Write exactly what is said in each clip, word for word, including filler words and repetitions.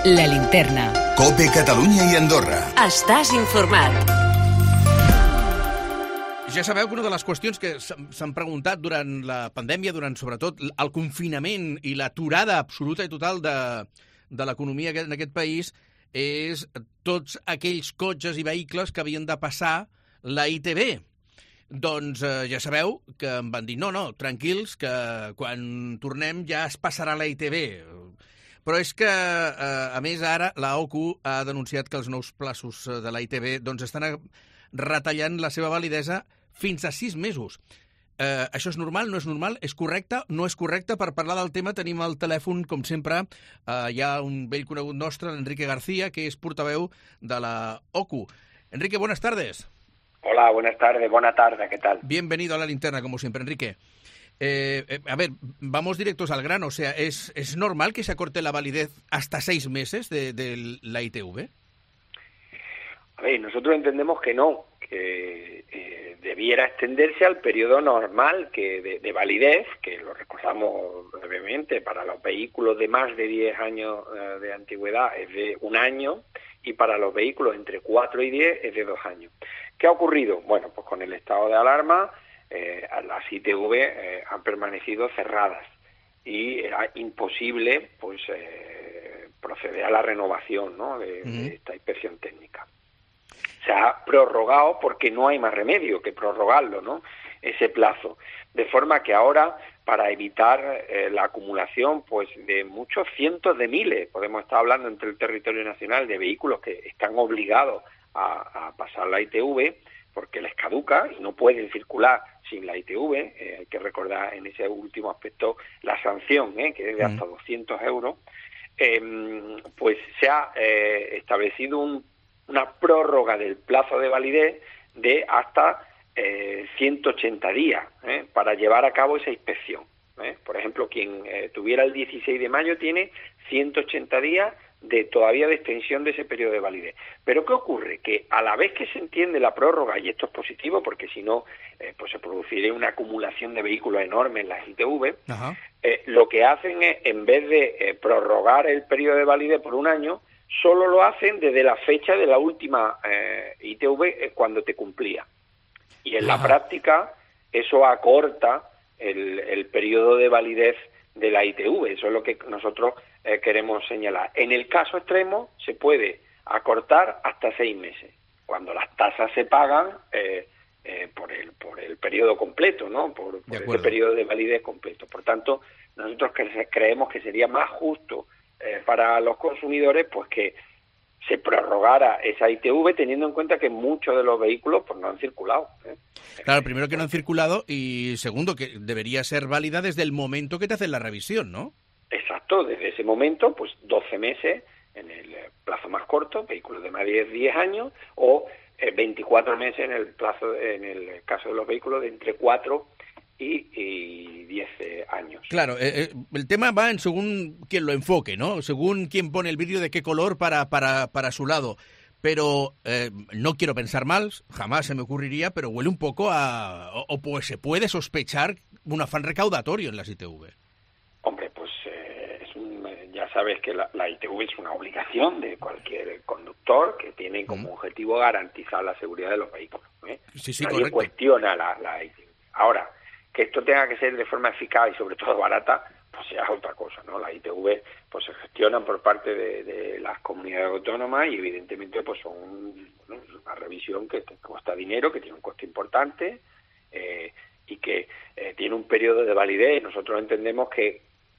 La Linterna. COPE Catalunya i Andorra. Estàs informat. Ja sabeu que una de les qüestions que s'han preguntat durant la pandèmia, durant sobretot el confinament i l'aturada absoluta i total de, de l'economia en aquest país, és tots aquells cotxes i vehicles que havien de passar la I T B. Doncs eh, ja sabeu que em van dir no, no, tranquils, que quan tornem ja es passarà la I T B. Però és que, eh, a més, ara la O C U ha denunciat que els nous plaços de la I T B doncs, estan retallant la seva validesa fins a sis mesos. Eh, això és normal? No és normal? És correcte? No és correcte? Per parlar del tema tenim al telèfon, com sempre, eh, hi ha un vell conegut nostre, Enrique García, que és portaveu de la O C U. Enrique, buenas tardes. Hola, buenas tardes, buena tarde, ¿qué tal? Bienvenido a La Linterna, como siempre, Enrique. Eh, eh, a ver, vamos directos al grano. O sea, ¿es, ¿es normal que se acorte la validez hasta seis meses de, de la I T V? A ver, nosotros entendemos que no, que eh, debiera extenderse al periodo normal que de, de validez, que lo recordamos brevemente, para los vehículos de más de diez años eh, de antigüedad es de un año, y para los vehículos entre cuatro y diez es de dos años. ¿Qué ha ocurrido? Bueno, pues con el estado de alarma, eh, las I T V eh, han permanecido cerradas y era imposible pues eh, proceder a la renovación, ¿no?, de, uh-huh. de esta inspección técnica. Se ha prorrogado porque no hay más remedio que prorrogarlo, ¿no?, ese plazo. De forma que ahora, para evitar eh, la acumulación pues de muchos cientos de miles, podemos estar hablando entre el territorio nacional de vehículos que están obligados a, a pasar la I T V porque les caduca y no pueden circular sin la I T V, eh, hay que recordar en ese último aspecto la sanción, eh, que es de hasta doscientos euros, eh, pues se ha eh, establecido un una prórroga del plazo de validez de hasta eh, ciento ochenta días ¿eh? para llevar a cabo esa inspección. ¿eh? Por ejemplo, quien eh, tuviera el dieciséis de mayo tiene ciento ochenta días de todavía de extensión de ese periodo de validez. Pero ¿qué ocurre? Que a la vez que se entiende la prórroga, y esto es positivo porque si no eh, pues se produciría una acumulación de vehículos enorme en las I T V, eh, lo que hacen es, en vez de eh, prorrogar el periodo de validez por un año, solo lo hacen desde la fecha de la última eh, I T V eh, cuando te cumplía. Y en Ajá. la práctica eso acorta el, el periodo de validez de la I T V. Eso es lo que nosotros eh, queremos señalar. En el caso extremo se puede acortar hasta seis meses, cuando las tasas se pagan eh, eh, por el por el periodo completo, ¿no? Por, por ese periodo de validez completo. Por tanto, nosotros cre- creemos que sería más justo Eh, para los consumidores pues que se prorrogara esa I T V teniendo en cuenta que muchos de los vehículos pues no han circulado. ¿eh? Claro, primero que no han circulado y segundo que debería ser válida desde el momento que te hacen la revisión, ¿no? Exacto, desde ese momento pues doce meses en el plazo más corto, vehículos de más de diez años, o eh, veinticuatro meses en el plazo en el caso de los vehículos de entre cuatro y, y diez años. Claro, eh, el tema va en según quien lo enfoque, ¿no? Según quien pone el vídeo de qué color para, para, para su lado. Pero eh, no quiero pensar mal, jamás se me ocurriría, pero huele un poco a... O, o pues se puede sospechar un afán recaudatorio en las I T V. Hombre, pues eh, es un, ya sabes que la, la I T V es una obligación de cualquier conductor que tiene como mm. objetivo garantizar la seguridad de los vehículos. ¿eh? Sí, sí, Nadie correcto. cuestiona la, la I T V. Ahora, que esto tenga que ser de forma eficaz y sobre todo barata, pues ya es otra cosa, ¿no? La I T V pues se gestionan por parte de, de las comunidades autónomas y evidentemente pues son bueno, una revisión que, que cuesta dinero, que tiene un coste importante eh, y que eh, tiene un periodo de validez. Nosotros entendemos que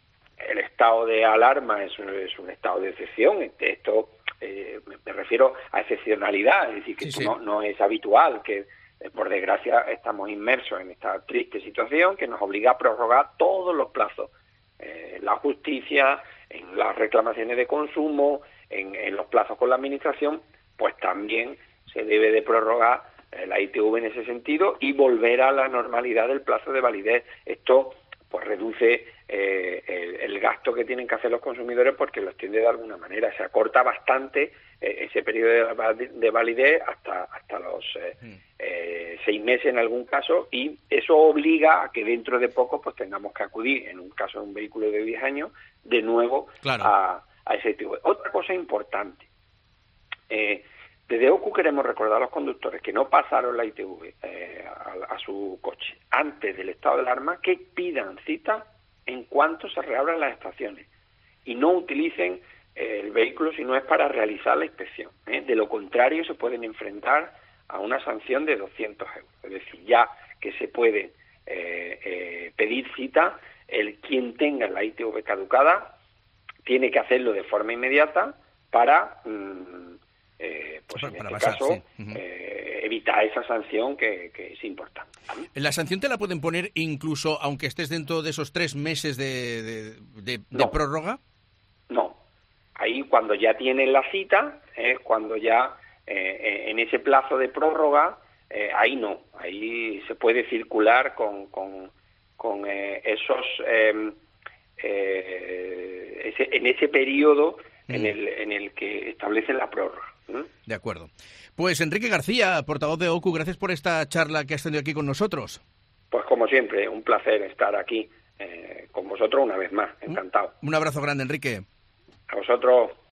el estado de alarma es un, es un estado de excepción. Esto eh, me refiero a excepcionalidad, es decir, que sí, sí. No, no es habitual que por desgracia estamos inmersos en esta triste situación que nos obliga a prorrogar todos los plazos eh, en la justicia, en las reclamaciones de consumo, en, en los plazos con la administración, pues también se debe de prorrogar eh, la I T V en ese sentido y volver a la normalidad del plazo de validez. Esto pues reduce eh, el, el gasto que tienen que hacer los consumidores porque lo extiende de alguna manera. Se acorta bastante eh, ese periodo de, de validez hasta hasta los eh, mm. eh, seis meses en algún caso, y eso obliga a que dentro de poco pues tengamos que acudir, en un caso de un vehículo de diez años, de nuevo claro. a a esa I T V. Otra cosa importante, eh, desde O C U queremos recordar a los conductores que no pasaron la I T V eh, a, a su coche antes del estado de alarma, que pidan cita en cuanto se reabran las estaciones y no utilicen eh, el vehículo si no es para realizar la inspección. ¿eh? De lo contrario, se pueden enfrentar a una sanción de doscientos euros. Es decir, ya que se puede eh, eh, pedir cita, el quien tenga la I T V caducada tiene que hacerlo de forma inmediata para, mmm, eh, pues para, en este pasar, caso, sí. uh-huh. eh, evitar esa sanción que, que es importante. ¿Vale? ¿La sanción te la pueden poner incluso aunque estés dentro de esos tres meses de, de, de, de no. prórroga? No. Ahí cuando ya tienen la cita, es cuando ya eh, en ese plazo de prórroga, eh, ahí no. Ahí se puede circular con, con, con eh, esos... Eh, eh, ese, en ese periodo mm. en, el, en el que establecen la prórroga. ¿Mm? De acuerdo. Pues Enrique García, portavoz de O C U, gracias por esta charla que has tenido aquí con nosotros. Pues como siempre, un placer estar aquí eh, con vosotros una vez más. Encantado. Un abrazo grande, Enrique. A vosotros.